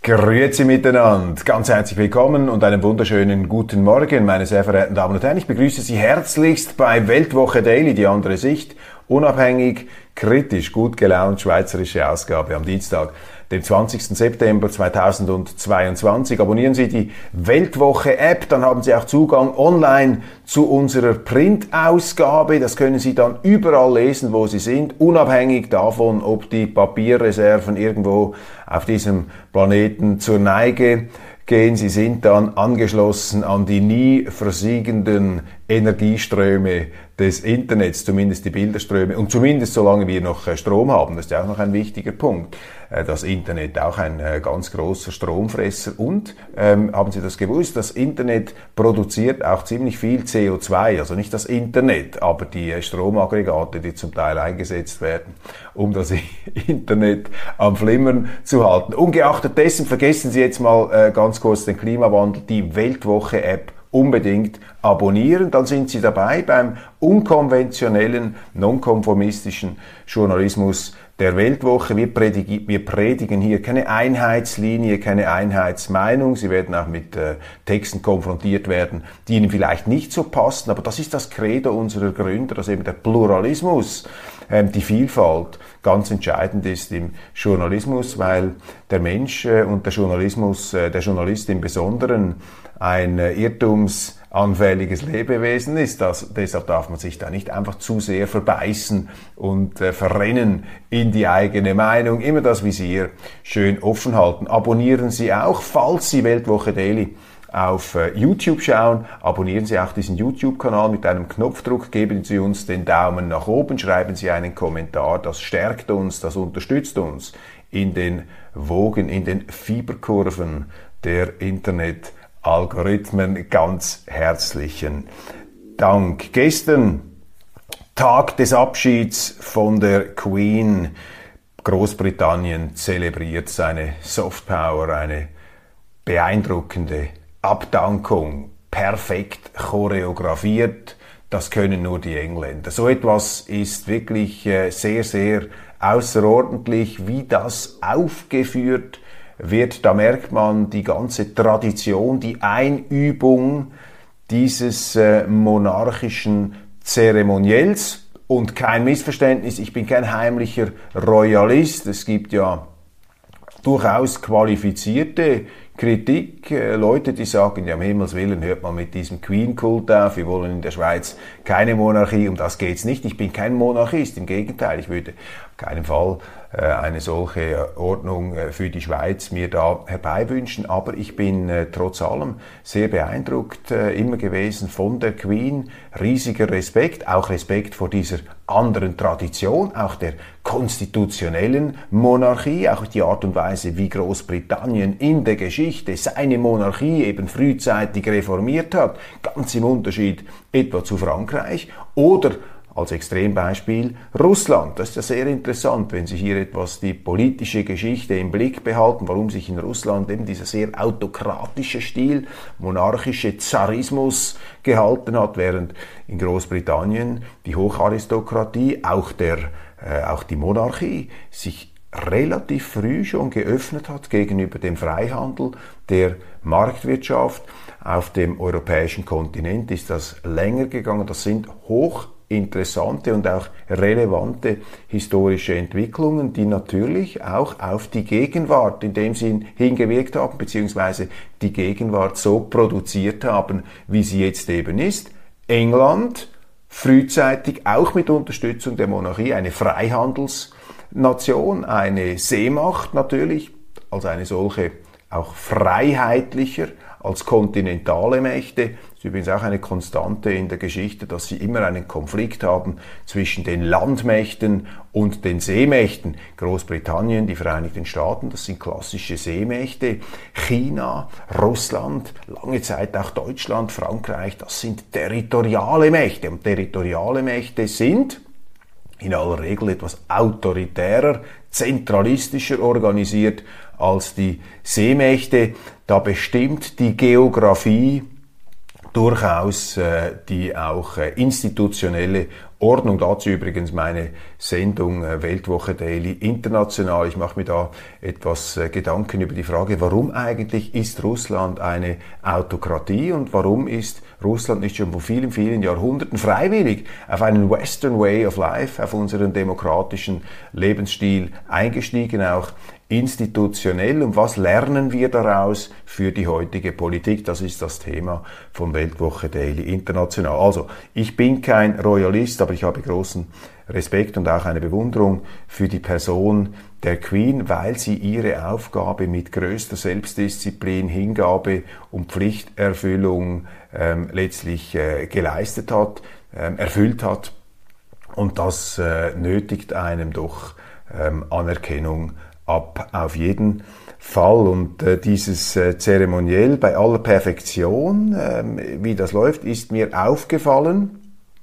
Grüezi miteinander, ganz herzlich willkommen und einen wunderschönen guten Morgen, meine sehr verehrten Damen und Herren. Ich begrüße Sie herzlichst bei Weltwoche Daily, die andere Sicht, unabhängig, kritisch, gut gelaunt, schweizerische Ausgabe am Dienstag, dem 20. September 2022. Abonnieren Sie die Weltwoche-App, dann haben Sie auch Zugang online zu unserer Printausgabe. Das können Sie dann überall lesen, wo Sie sind, unabhängig davon, ob die Papierreserven irgendwo auf diesem Planeten zur Neige gehen. Sie sind dann angeschlossen an die nie versiegenden Energieströme des Internets, zumindest die Bilderströme, und zumindest solange wir noch Strom haben. Das ist ja auch noch ein wichtiger Punkt. Das Internet auch ein ganz großer Stromfresser. Und haben Sie das gewusst? Das Internet produziert auch ziemlich viel CO2, also nicht das Internet, aber die Stromaggregate, die zum Teil eingesetzt werden, um das Internet am Flimmern zu halten. Ungeachtet dessen vergessen Sie jetzt mal ganz kurz den Klimawandel, die Weltwoche-App unbedingt abonnieren, dann sind Sie dabei beim unkonventionellen, nonkonformistischen Journalismus der Weltwoche. Wir predigen hier keine Einheitslinie, keine Einheitsmeinung. Sie werden auch mit Texten konfrontiert werden, die Ihnen vielleicht nicht so passen, aber das ist das Credo unserer Gründer, dass eben der Pluralismus, die Vielfalt ganz entscheidend ist im Journalismus, weil der Mensch und der Journalist im Besonderen ein irrtumsanfälliges Lebewesen ist. Deshalb darf man sich da nicht einfach zu sehr verbeißen und verrennen in die eigene Meinung. Immer das Visier schön offen halten. Abonnieren Sie auch, falls Sie Weltwoche Daily auf YouTube schauen, abonnieren Sie auch diesen YouTube-Kanal mit einem Knopfdruck, geben Sie uns den Daumen nach oben, schreiben Sie einen Kommentar, das stärkt uns, das unterstützt uns in den Wogen, in den Fieberkurven der Internet-Algorithmen. Ganz herzlichen Dank. Gestern, Tag des Abschieds von der Queen. Großbritannien zelebriert seine Softpower, eine beeindruckende Abdankung, perfekt choreografiert. Das können nur die Engländer. So etwas ist wirklich sehr, sehr außerordentlich, wie das aufgeführt wird. Da merkt man die ganze Tradition, die Einübung dieses monarchischen Zeremoniells. Und kein Missverständnis, ich bin kein heimlicher Royalist. Es gibt ja durchaus qualifizierte Kritik, Leute, die sagen, ja, um Himmels Willen, hört man mit diesem Queen-Kult auf, wir wollen in der Schweiz keine Monarchie, um das geht's nicht. Ich bin kein Monarchist, im Gegenteil, ich würde auf keinen Fall eine solche Ordnung für die Schweiz mir da herbeiwünschen, aber ich bin trotz allem sehr beeindruckt immer gewesen von der Queen, riesiger Respekt, auch Respekt vor dieser anderen Tradition, auch der konstitutionellen Monarchie, auch die Art und Weise, wie Großbritannien in der Geschichte seine Monarchie eben frühzeitig reformiert hat, ganz im Unterschied etwa zu Frankreich oder als Extrembeispiel Russland. Das ist ja sehr interessant, wenn Sie hier etwas die politische Geschichte im Blick behalten, warum sich in Russland eben dieser sehr autokratische Stil, monarchische Zarismus gehalten hat, während in Großbritannien die Hocharistokratie, auch die Monarchie, sich relativ früh schon geöffnet hat gegenüber dem Freihandel, der Marktwirtschaft. Auf dem europäischen Kontinent ist das länger gegangen. Das sind hochinteressante und auch relevante historische Entwicklungen, die natürlich auch auf die Gegenwart in dem Sinn hingewirkt haben, beziehungsweise die Gegenwart so produziert haben, wie sie jetzt eben ist. England, frühzeitig auch mit Unterstützung der Monarchie, eine Freihandelsnation, eine Seemacht natürlich, als eine solche auch freiheitlicher als kontinentale Mächte. Das ist übrigens auch eine Konstante in der Geschichte, dass sie immer einen Konflikt haben zwischen den Landmächten und den Seemächten. Großbritannien, die Vereinigten Staaten, das sind klassische Seemächte. China, Russland, lange Zeit auch Deutschland, Frankreich, das sind territoriale Mächte. Und territoriale Mächte sind in aller Regel etwas autoritärer, zentralistischer organisiert als die Seemächte. Da bestimmt die Geografie durchaus die auch institutionelle Ordnung. Dazu übrigens meine Sendung Weltwoche Daily International. Ich mache mir da etwas Gedanken über die Frage, warum eigentlich ist Russland eine Autokratie und warum ist Russland nicht schon vor vielen, vielen Jahrhunderten freiwillig auf einen Western Way of Life, auf unseren demokratischen Lebensstil eingestiegen, auch institutionell, und was lernen wir daraus für die heutige Politik? Das ist das Thema von Weltwoche Daily International. Also, ich bin kein Royalist, aber ich habe großen Respekt und auch eine Bewunderung für die Person der Queen, weil sie ihre Aufgabe mit größter Selbstdisziplin, Hingabe und Pflichterfüllung letztlich geleistet hat, erfüllt hat, und das nötigt einem doch Anerkennung ab, auf jeden Fall. Und dieses Zeremoniell bei aller Perfektion, wie das läuft, ist mir aufgefallen,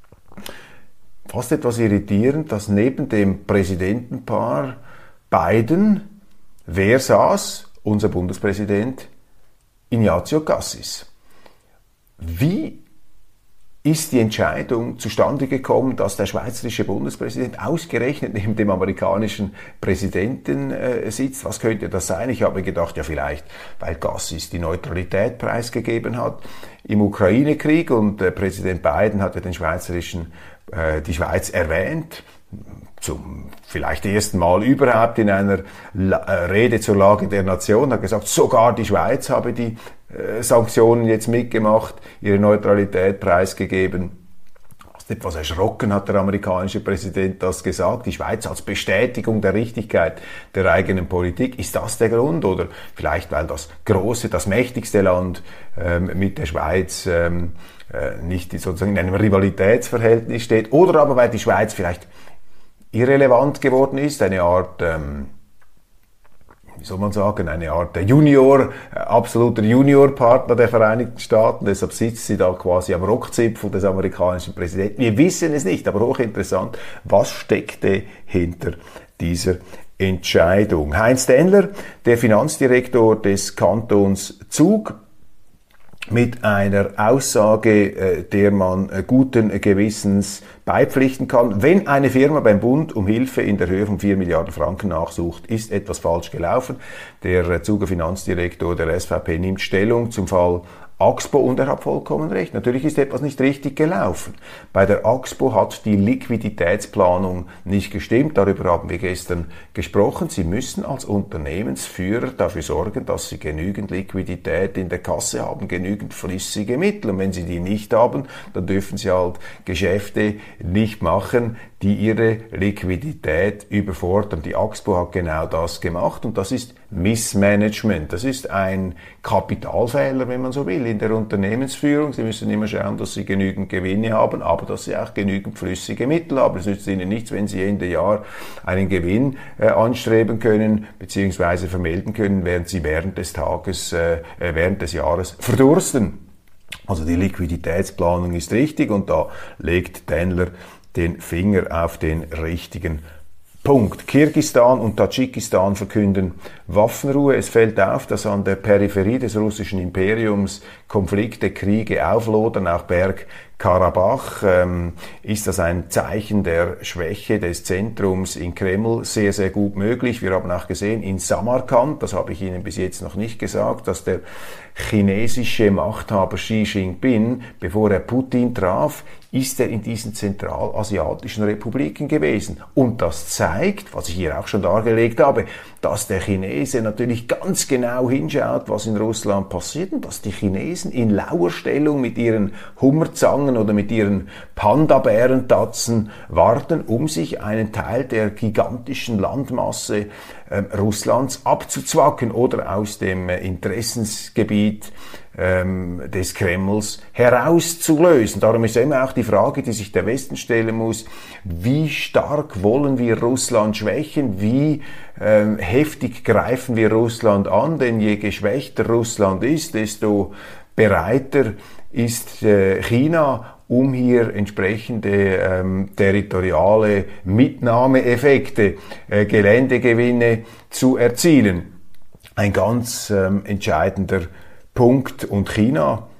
fast etwas irritierend, dass neben dem Präsidentenpaar Biden, wer saß? Unser Bundespräsident Ignazio Cassis. Wie ist die Entscheidung zustande gekommen, dass der schweizerische Bundespräsident ausgerechnet neben dem amerikanischen Präsidenten sitzt? Was könnte das sein? Ich habe gedacht, ja vielleicht, weil Cassis die Neutralität preisgegeben hat im Ukraine-Krieg, und Präsident Biden hatte die Schweiz erwähnt, zum vielleicht ersten Mal überhaupt in einer Rede zur Lage der Nation, hat gesagt, sogar die Schweiz habe die Sanktionen jetzt mitgemacht, ihre Neutralität preisgegeben. Etwas erschrocken hat der amerikanische Präsident das gesagt. Die Schweiz als Bestätigung der Richtigkeit der eigenen Politik. Ist das der Grund? Oder vielleicht, weil das große, das mächtigste Land mit der Schweiz nicht sozusagen in einem Rivalitätsverhältnis steht? Oder aber, weil die Schweiz vielleicht irrelevant geworden ist, eine Art wie soll man sagen, eine Art absoluter Juniorpartner der Vereinigten Staaten. Deshalb sitzt sie da quasi am Rockzipfel des amerikanischen Präsidenten. Wir wissen es nicht, aber hochinteressant, was steckte hinter dieser Entscheidung. Heinz Dennler, der Finanzdirektor des Kantons Zug, mit einer Aussage, der man guten Gewissens beipflichten kann. Wenn eine Firma beim Bund um Hilfe in der Höhe von 4 Milliarden Franken nachsucht, ist etwas falsch gelaufen. Der Zuger Finanzdirektor der SVP nimmt Stellung zum Fall Axpo, und er hat vollkommen recht. Natürlich ist etwas nicht richtig gelaufen. Bei der Axpo hat die Liquiditätsplanung nicht gestimmt. Darüber haben wir gestern gesprochen. Sie müssen als Unternehmensführer dafür sorgen, dass Sie genügend Liquidität in der Kasse haben, genügend flüssige Mittel. Und wenn Sie die nicht haben, dann dürfen Sie halt Geschäfte nicht machen, die Ihre Liquidität überfordern. Die Axpo hat genau das gemacht, und das ist Missmanagement. Das ist ein Kapitalfehler, wenn man so will, in der Unternehmensführung. Sie müssen immer schauen, dass Sie genügend Gewinne haben, aber dass Sie auch genügend flüssige Mittel haben. Es nützt Ihnen nichts, wenn Sie Ende Jahr einen Gewinn anstreben können bzw. vermelden können, während Sie während des Jahres verdursten. Also die Liquiditätsplanung ist richtig, und da legt Dennler den Finger auf den richtigen Punkt. Kirgisistan und Tadschikistan verkünden Waffenruhe. Es fällt auf, dass an der Peripherie des russischen Imperiums Konflikte, Kriege auflodern, auch Bergkarabach. Ist das ein Zeichen der Schwäche des Zentrums in Kreml? Sehr, sehr gut möglich. Wir haben auch gesehen, in Samarkand, das habe ich Ihnen bis jetzt noch nicht gesagt, dass der chinesische Machthaber Xi Jinping, bevor er Putin traf, ist er in diesen zentralasiatischen Republiken gewesen. Und das zeigt, was ich hier auch schon dargelegt habe, dass der Chinese natürlich ganz genau hinschaut, was in Russland passiert, und dass die Chinesen in Lauerstellung mit ihren Hummerzangen oder mit ihren Panda-Bärentatzen warten, um sich einen Teil der gigantischen Landmasse Russlands abzuzwacken oder aus dem Interessensgebiet des Kremls herauszulösen. Darum ist immer auch die Frage, die sich der Westen stellen muss: Wie stark wollen wir Russland schwächen? Wie heftig greifen wir Russland an? Denn je geschwächter Russland ist, desto bereiter ist China, um hier entsprechende territoriale Mitnahmeeffekte, Geländegewinne zu erzielen. Ein ganz entscheidender Punkt. Und China,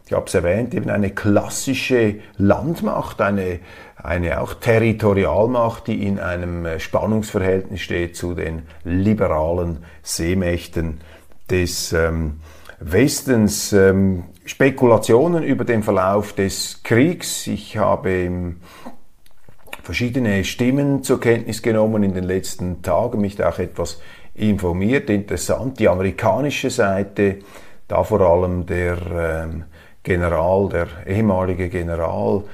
ich habe es erwähnt, eben eine klassische Landmacht, eine auch Territorialmacht, die in einem Spannungsverhältnis steht zu den liberalen Seemächten des Westens. Spekulationen über den Verlauf des Kriegs. Ich habe verschiedene Stimmen zur Kenntnis genommen in den letzten Tagen, mich da auch etwas informiert. Interessant, die amerikanische Seite, da vor allem der ehemalige General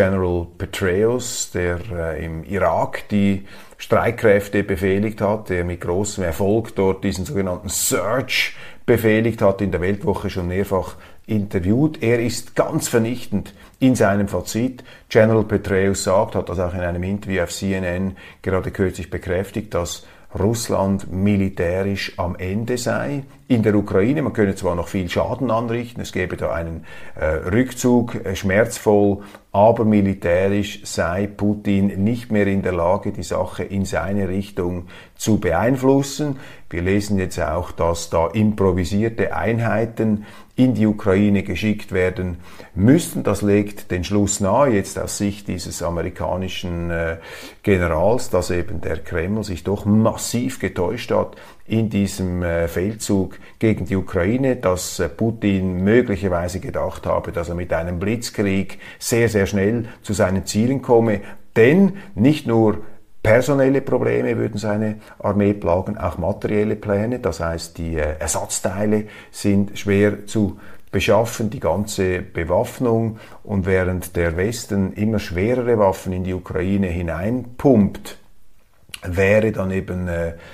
Petraeus, der im Irak die Streitkräfte befehligt hat, der mit großem Erfolg dort diesen sogenannten Surge befehligt hat, in der Weltwoche schon mehrfach interviewt. Er ist ganz vernichtend in seinem Fazit. General Petraeus hat das auch in einem Interview auf CNN gerade kürzlich bekräftigt, dass Russland militärisch am Ende sei. In der Ukraine, man könne zwar noch viel Schaden anrichten, es gäbe da einen Rückzug, schmerzvoll, aber militärisch sei Putin nicht mehr in der Lage, die Sache in seine Richtung zu beeinflussen. Wir lesen jetzt auch, dass da improvisierte Einheiten in die Ukraine geschickt werden müssten. Das legt den Schluss nahe, jetzt aus Sicht dieses amerikanischen Generals, dass eben der Kreml sich doch massiv getäuscht hat in diesem Feldzug gegen die Ukraine, dass Putin möglicherweise gedacht habe, dass er mit einem Blitzkrieg sehr, sehr schnell zu seinen Zielen komme. Denn nicht nur personelle Probleme würden seine Armee plagen, auch materielle Pläne, das heißt, die Ersatzteile sind schwer zu beschaffen, die ganze Bewaffnung, und während der Westen immer schwerere Waffen in die Ukraine hineinpumpt, wäre dann eben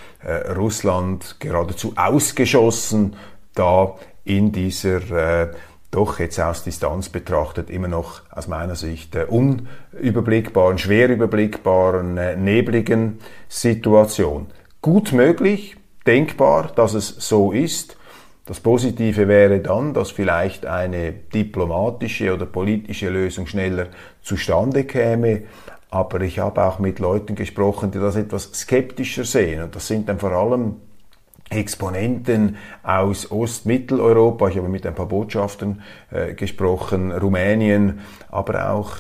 Russland geradezu ausgeschossen, da in dieser doch jetzt aus Distanz betrachtet immer noch aus meiner Sicht unüberblickbaren, schwer überblickbaren, nebligen Situation. Gut möglich, denkbar, dass es so ist. Das Positive wäre dann, dass vielleicht eine diplomatische oder politische Lösung schneller zustande käme. Aber ich habe auch mit Leuten gesprochen, die das etwas skeptischer sehen. Und das sind dann vor allem Exponenten aus Ostmitteleuropa. Ich habe mit ein paar Botschaftern gesprochen, Rumänien, aber auch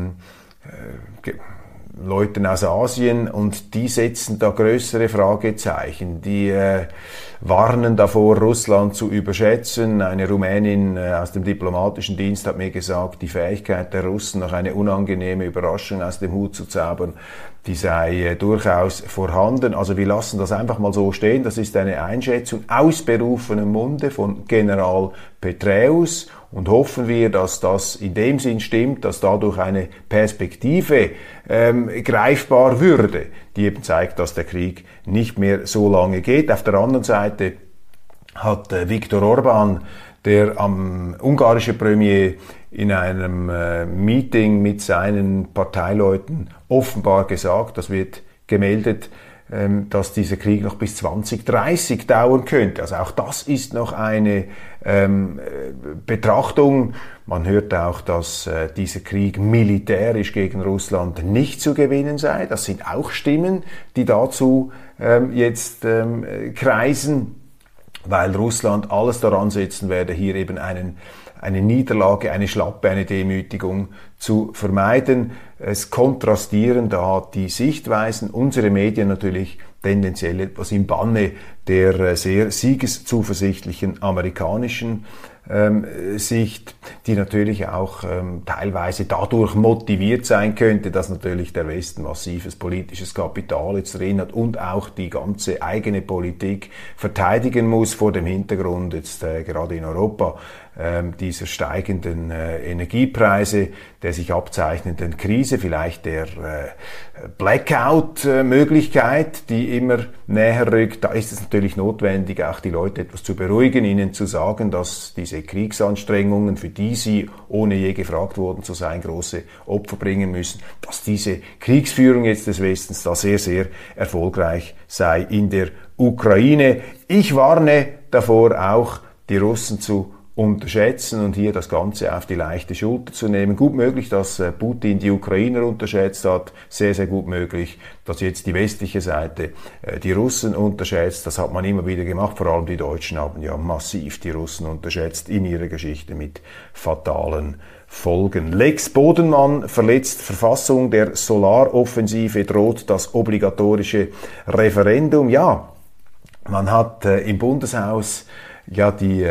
Leuten aus Asien, und die setzen da größere Fragezeichen. Die warnen davor, Russland zu überschätzen. Eine Rumänin aus dem diplomatischen Dienst hat mir gesagt, die Fähigkeit der Russen, noch eine unangenehme Überraschung aus dem Hut zu zaubern, die sei durchaus vorhanden. Also wir lassen das einfach mal so stehen. Das ist eine Einschätzung aus berufenem Munde von General Petraeus, und hoffen wir, dass das in dem Sinn stimmt, dass dadurch eine Perspektive greifbar würde, die eben zeigt, dass der Krieg nicht mehr so lange geht. Auf der anderen Seite hat Viktor Orbán, der ungarische Premier, in einem Meeting mit seinen Parteileuten offenbar gesagt, das wird gemeldet, dass dieser Krieg noch bis 2030 dauern könnte. Also auch das ist noch eine Betrachtung. Man hört auch, dass dieser Krieg militärisch gegen Russland nicht zu gewinnen sei. Das sind auch Stimmen, die dazu jetzt kreisen, weil Russland alles daran setzen werde, hier eben eine Niederlage, eine Schlappe, eine Demütigung zu vermeiden. Es kontrastieren da die Sichtweisen, unsere Medien natürlich tendenziell etwas im Banne der sehr siegeszuversichtlichen amerikanischen Sicht, die natürlich auch teilweise dadurch motiviert sein könnte, dass natürlich der Westen massives politisches Kapital jetzt drin hat und auch die ganze eigene Politik verteidigen muss vor dem Hintergrund jetzt gerade in Europa dieser steigenden Energiepreise, der sich abzeichnenden Krise, vielleicht der Blackout-Möglichkeit, die immer näher rückt. Da ist es natürlich notwendig, auch die Leute etwas zu beruhigen, ihnen zu sagen, dass diese Kriegsanstrengungen, für die sie, ohne je gefragt worden zu sein, große Opfer bringen müssen, dass diese Kriegsführung jetzt des Westens da sehr, sehr erfolgreich sei in der Ukraine. Ich warne davor, auch die Russen zu unterschätzen und hier das Ganze auf die leichte Schulter zu nehmen. Gut möglich, dass Putin die Ukrainer unterschätzt hat, sehr, sehr gut möglich, dass jetzt die westliche Seite die Russen unterschätzt. Das hat man immer wieder gemacht, vor allem die Deutschen haben ja massiv die Russen unterschätzt in ihrer Geschichte mit fatalen Folgen. Lex Bodenmann verletzt Verfassung, der Solaroffensive droht das obligatorische Referendum. Ja, man hat im Bundeshaus ja die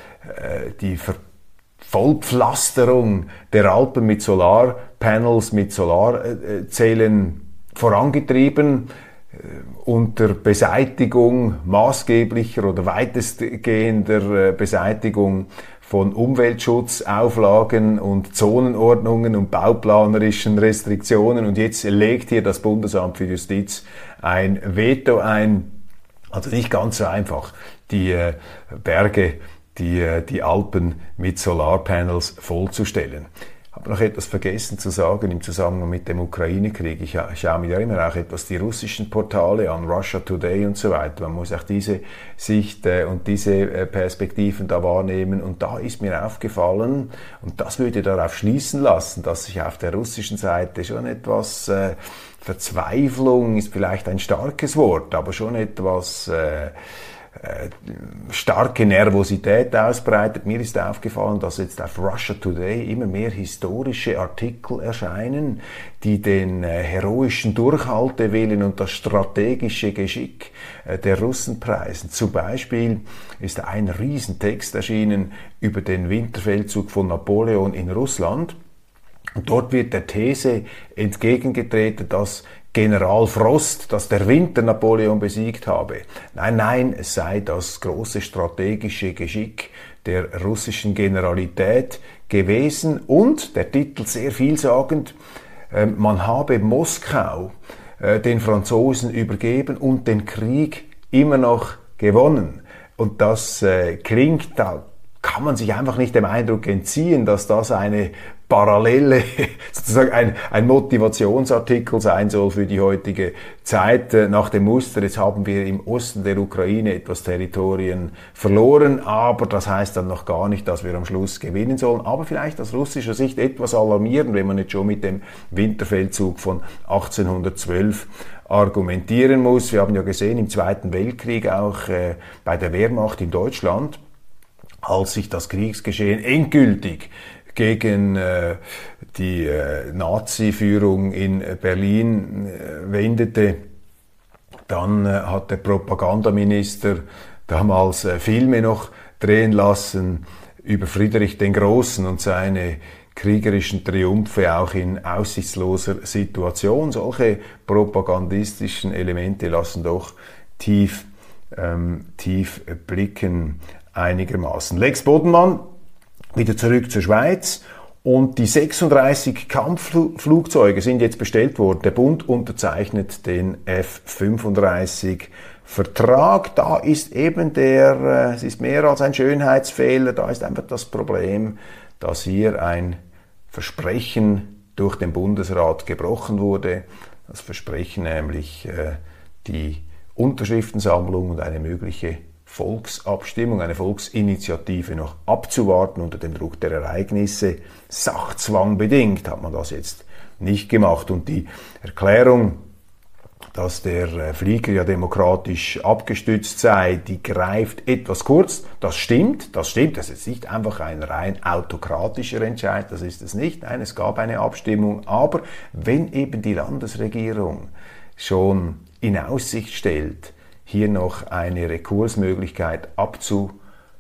Vollpflasterung der Alpen mit Solarpanels, mit Solarzellen vorangetrieben, unter Beseitigung maßgeblicher oder weitestgehender Beseitigung von Umweltschutzauflagen und Zonenordnungen und bauplanerischen Restriktionen. Und jetzt legt hier das Bundesamt für Justiz ein Veto ein. Also nicht ganz so einfach, die Berge, die Alpen mit Solarpanels vollzustellen. Ich habe noch etwas vergessen zu sagen im Zusammenhang mit dem Ukraine-Krieg. Ich schaue mir ja immer auch etwas die russischen Portale an, Russia Today und so weiter. Man muss auch diese Sicht und diese Perspektiven da wahrnehmen. Und da ist mir aufgefallen, und das würde darauf schließen lassen, dass sich auf der russischen Seite schon etwas Verzweiflung ist vielleicht ein starkes Wort, aber schon etwas starke Nervosität ausbreitet. Mir ist aufgefallen, dass jetzt auf Russia Today immer mehr historische Artikel erscheinen, die den heroischen Durchhaltewillen und das strategische Geschick der Russen preisen. Zum Beispiel ist ein Riesentext erschienen über den Winterfeldzug von Napoleon in Russland. Und dort wird der These entgegengetreten, dass General Frost, dass der Winter Napoleon besiegt habe. Nein, es sei das große strategische Geschick der russischen Generalität gewesen und, der Titel sehr vielsagend, man habe Moskau den Franzosen übergeben und den Krieg immer noch gewonnen. Und das klingt, da kann man sich einfach nicht dem Eindruck entziehen, dass das eine parallele, sozusagen ein Motivationsartikel sein soll für die heutige Zeit, nach dem Muster, jetzt haben wir im Osten der Ukraine etwas Territorien verloren, aber das heißt dann noch gar nicht, dass wir am Schluss gewinnen sollen, aber vielleicht aus russischer Sicht etwas alarmierend, wenn man jetzt schon mit dem Winterfeldzug von 1812 argumentieren muss. Wir haben ja gesehen, im Zweiten Weltkrieg auch bei der Wehrmacht in Deutschland, als sich das Kriegsgeschehen endgültig gegen die Nazi-Führung in Berlin wendete, dann hat der Propagandaminister damals Filme noch drehen lassen über Friedrich den Großen und seine kriegerischen Triumphe auch in aussichtsloser Situation. Solche propagandistischen Elemente lassen doch tief blicken einigermaßen. Lex Bodenmann, wieder zurück zur Schweiz, und die 36 Kampfflugzeuge sind jetzt bestellt worden. Der Bund unterzeichnet den F-35-Vertrag. Da ist eben es ist mehr als ein Schönheitsfehler, da ist einfach das Problem, dass hier ein Versprechen durch den Bundesrat gebrochen wurde. Das Versprechen nämlich, die Unterschriftensammlung und eine mögliche Volksabstimmung, eine Volksinitiative noch abzuwarten unter dem Druck der Ereignisse. Sachzwang bedingt hat man das jetzt nicht gemacht. Und die Erklärung, dass der Flieger ja demokratisch abgestützt sei, die greift etwas kurz. Das stimmt. Das ist nicht einfach ein rein autokratischer Entscheid, das ist es nicht. Nein, es gab eine Abstimmung. Aber wenn eben die Landesregierung schon in Aussicht stellt, hier noch eine Rekursmöglichkeit abzuwarten,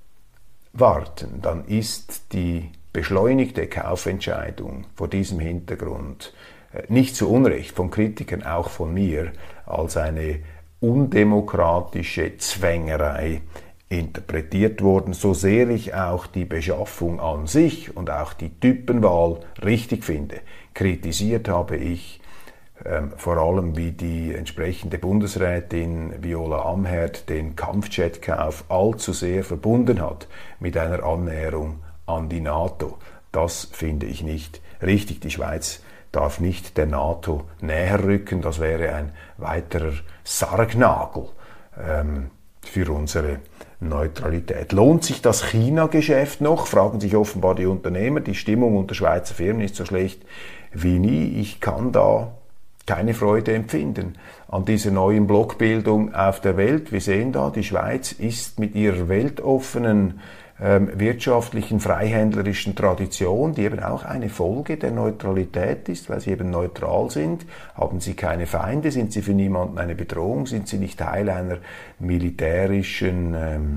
dann ist die beschleunigte Kaufentscheidung vor diesem Hintergrund nicht zu Unrecht von Kritikern, auch von mir, als eine undemokratische Zwängerei interpretiert worden, so sehr ich auch die Beschaffung an sich und auch die Typenwahl richtig finde. Kritisiert habe ich vor allem, wie die entsprechende Bundesrätin Viola Amherd den Kampfjetkauf allzu sehr verbunden hat mit einer Annäherung an die NATO. Das finde ich nicht richtig. Die Schweiz darf nicht der NATO näher rücken. Das wäre ein weiterer Sargnagel für unsere Neutralität. Lohnt sich das China-Geschäft noch? Fragen sich offenbar die Unternehmer. Die Stimmung unter Schweizer Firmen ist so schlecht wie nie. Ich kann da keine Freude empfinden an dieser neuen Blockbildung auf der Welt. Wir sehen da, die Schweiz ist mit ihrer weltoffenen wirtschaftlichen, freihändlerischen Tradition, die eben auch eine Folge der Neutralität ist, weil sie eben neutral sind, haben sie keine Feinde, sind sie für niemanden eine Bedrohung, sind sie nicht Teil einer militärischen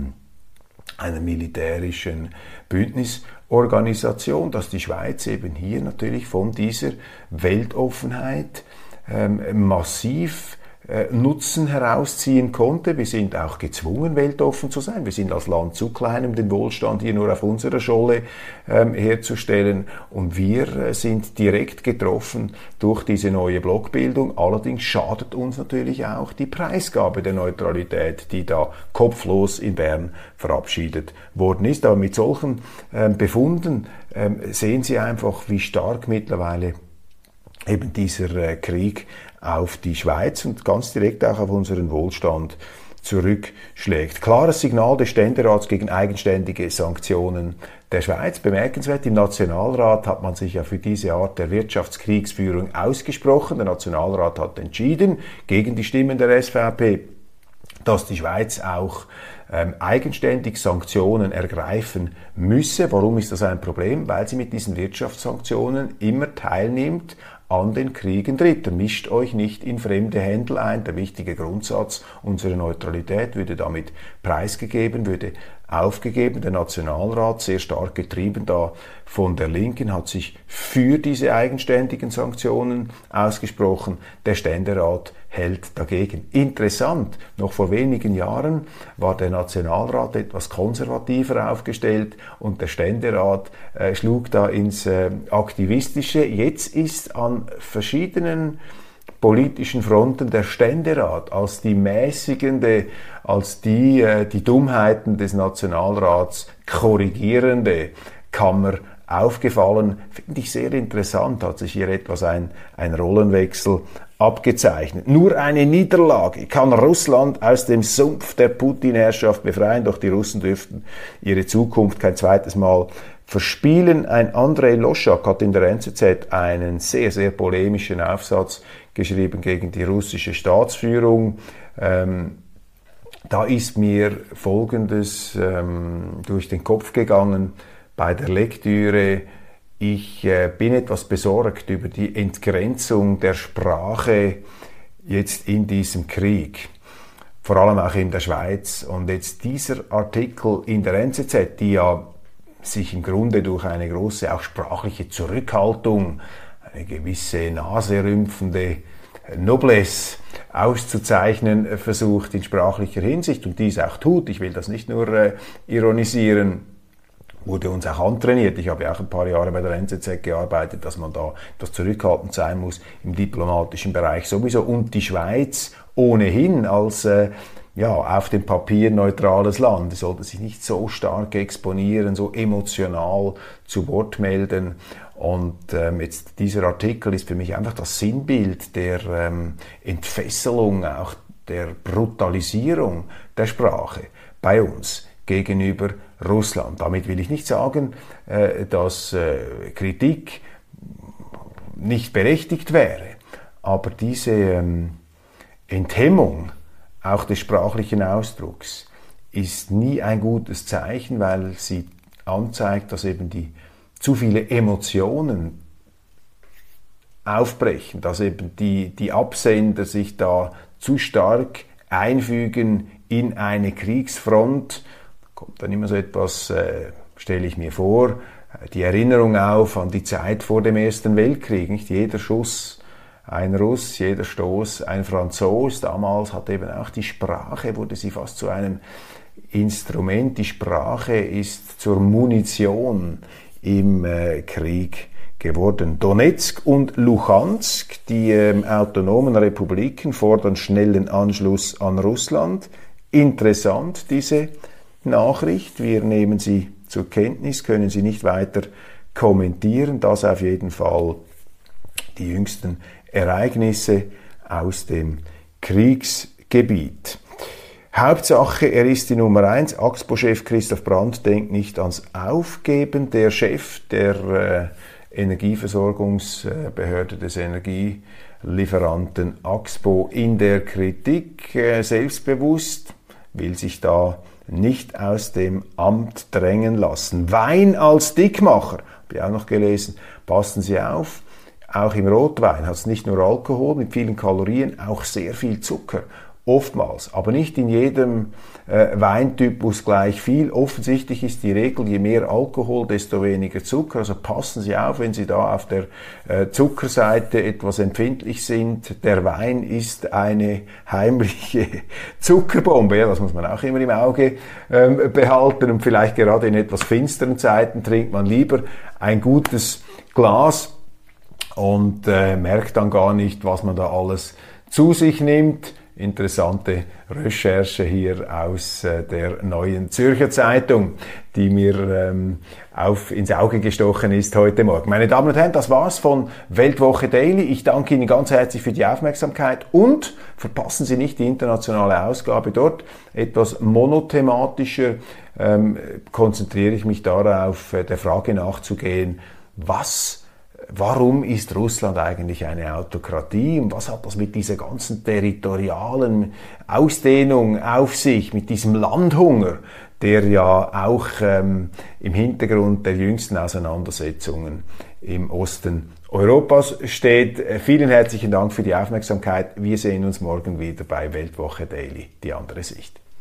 Bündnisorganisation, dass die Schweiz eben hier natürlich von dieser Weltoffenheit massiv Nutzen herausziehen konnte. Wir sind auch gezwungen, weltoffen zu sein. Wir sind als Land zu klein, um den Wohlstand hier nur auf unserer Scholle herzustellen. Und wir sind direkt getroffen durch diese neue Blockbildung. Allerdings schadet uns natürlich auch die Preisgabe der Neutralität, die da kopflos in Bern verabschiedet worden ist. Aber mit solchen Befunden sehen Sie einfach, wie stark mittlerweile eben dieser Krieg auf die Schweiz und ganz direkt auch auf unseren Wohlstand zurückschlägt. Klares Signal des Ständerats gegen eigenständige Sanktionen der Schweiz. Bemerkenswert, im Nationalrat hat man sich ja für diese Art der Wirtschaftskriegsführung ausgesprochen. Der Nationalrat hat entschieden, gegen die Stimmen der SVP, dass die Schweiz auch eigenständig Sanktionen ergreifen müsse. Warum ist das ein Problem? Weil sie mit diesen Wirtschaftssanktionen immer teilnimmt an den Kriegen Dritter. Mischt euch nicht in fremde Händel ein. Der wichtige Grundsatz unserer Neutralität würde damit preisgegeben, würde aufgegeben. Der Nationalrat, sehr stark getrieben da von der Linken, hat sich für diese eigenständigen Sanktionen ausgesprochen. Der Ständerat hält dagegen. Interessant, noch vor wenigen Jahren war der Nationalrat etwas konservativer aufgestellt und der Ständerat schlug da ins Aktivistische. Jetzt ist an verschiedenen politischen Fronten der Ständerat als die mäßigende, als die Dummheiten des Nationalrats korrigierende Kammer aufgefallen. Finde ich sehr interessant, hat sich hier etwas ein Rollenwechsel abgezeichnet. Nur eine Niederlage kann Russland aus dem Sumpf der Putin-Herrschaft befreien, doch die Russen dürften ihre Zukunft kein zweites Mal verspielen. Ein Andrei Loschak hat in der NZZ einen sehr, sehr polemischen Aufsatz geschrieben gegen die russische Staatsführung. Da ist mir Folgendes durch den Kopf gegangen bei der Lektüre. Ich bin etwas besorgt über die Entgrenzung der Sprache jetzt in diesem Krieg, vor allem auch in der Schweiz. Und jetzt dieser Artikel in der NZZ, die ja sich im Grunde durch eine große, auch sprachliche Zurückhaltung, eine gewisse naserümpfende Noblesse auszuzeichnen versucht in sprachlicher Hinsicht und dies auch tut. Ich will das nicht nur ironisieren, wurde uns auch antrainiert. Ich habe auch ein paar Jahre bei der NZZ gearbeitet, dass man da etwas zurückhaltend sein muss im diplomatischen Bereich sowieso. Und die Schweiz ohnehin als auf dem Papier neutrales Land sollte sich nicht so stark exponieren, so emotional zu Wort melden. Und jetzt dieser Artikel ist für mich einfach das Sinnbild der Entfesselung, auch der Brutalisierung der Sprache bei uns gegenüber Russland. Damit will ich nicht sagen, dass Kritik nicht berechtigt wäre, aber diese Enthemmung auch des sprachlichen Ausdrucks ist nie ein gutes Zeichen, weil sie anzeigt, dass eben zu viele Emotionen aufbrechen, dass eben die Absender sich da zu stark einfügen in eine Kriegsfront. Kommt dann immer so etwas, stelle ich mir vor, die Erinnerung auf an die Zeit vor dem Ersten Weltkrieg. Nicht jeder Schuss ein Russ, jeder Stoß ein Franzos. Damals hat eben auch die Sprache, wurde sie fast zu einem Instrument. Die Sprache ist zur Munition im Krieg geworden. Donetsk und Luhansk, die autonomen Republiken, fordern schnellen Anschluss an Russland. Interessant, diese Nachricht. Wir nehmen sie zur Kenntnis, können sie nicht weiter kommentieren. Das auf jeden Fall die jüngsten Ereignisse aus dem Kriegsgebiet. Hauptsache, er ist die Nummer 1. Axpo-Chef Christoph Brandt denkt nicht ans Aufgeben. Der Chef der Energieversorgungsbehörde des Energielieferanten Axpo in der Kritik, selbstbewusst, will sich da nicht aus dem Amt drängen lassen. Wein als Dickmacher, habe ich auch noch gelesen. Passen Sie auf, auch im Rotwein hat es nicht nur Alkohol mit vielen Kalorien, auch sehr viel Zucker. Oftmals, aber nicht in jedem Weintypus gleich viel. Offensichtlich ist die Regel, je mehr Alkohol, desto weniger Zucker. Also passen Sie auf, wenn Sie da auf der Zuckerseite etwas empfindlich sind. Der Wein ist eine heimliche Zuckerbombe. Ja, das muss man auch immer im Auge behalten. Und vielleicht gerade in etwas finsteren Zeiten trinkt man lieber ein gutes Glas und merkt dann gar nicht, was man da alles zu sich nimmt. Interessante Recherche hier aus der Neuen Zürcher Zeitung, die mir ins Auge gestochen ist heute Morgen. Meine Damen und Herren, das war's von Weltwoche Daily. Ich danke Ihnen ganz herzlich für die Aufmerksamkeit und verpassen Sie nicht die internationale Ausgabe. Dort etwas monothematischer konzentriere ich mich darauf, der Frage nachzugehen, warum ist Russland eigentlich eine Autokratie und was hat das mit dieser ganzen territorialen Ausdehnung auf sich, mit diesem Landhunger, der ja auch im Hintergrund der jüngsten Auseinandersetzungen im Osten Europas steht. Vielen herzlichen Dank für die Aufmerksamkeit. Wir sehen uns morgen wieder bei Weltwoche Daily, die andere Sicht.